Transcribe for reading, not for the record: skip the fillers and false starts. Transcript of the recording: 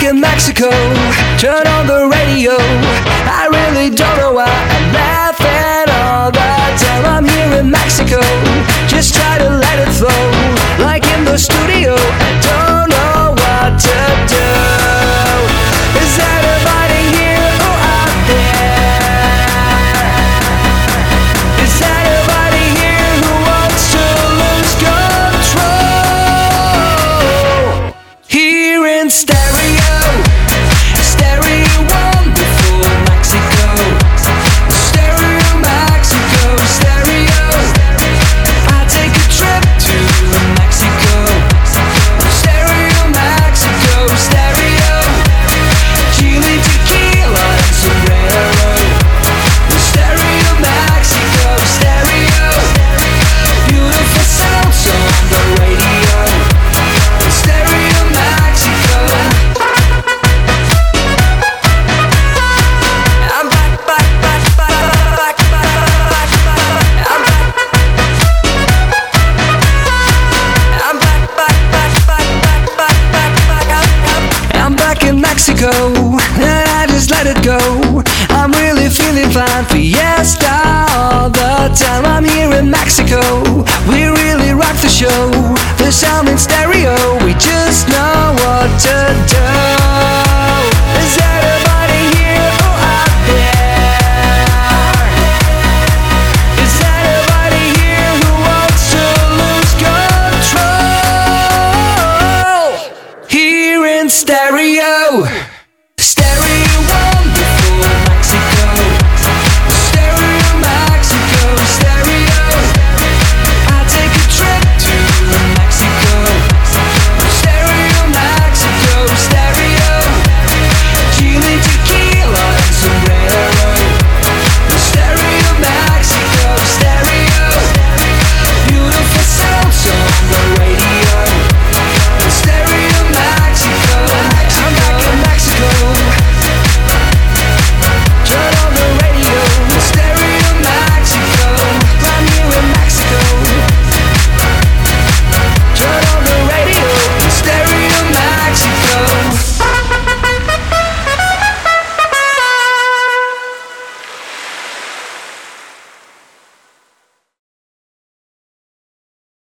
back in Mexico, turn on the radio. I really don't know why I'm laughing all the time. I'm here in Mexico, just try to let it flow. Like in the studio, I don't know what to do. Is anybody here or out there? Is anybody here who wants to lose control? Here in stereo, stereo wonderful Mexico, stereo Mexico, stereo. I take a trip to Mexico, stereo Mexico, stereo. Chile, tequila, and sombrero, stereo Mexico, stereo. Beautiful sounds on the radio, stereo Mexico. I'm back, back, back, back, back, back, back. I'm back. I'm back, back, back, back, back, back, back, back. I'm back in Mexico, and I just let it go. I'm really feeling fine, fiesta all the time. I'm here in Mexico, we really rock the show. The sound in stereo, we just know what to do. Is anybody here or out there? Is anybody here who wants to lose control? Here in stereo.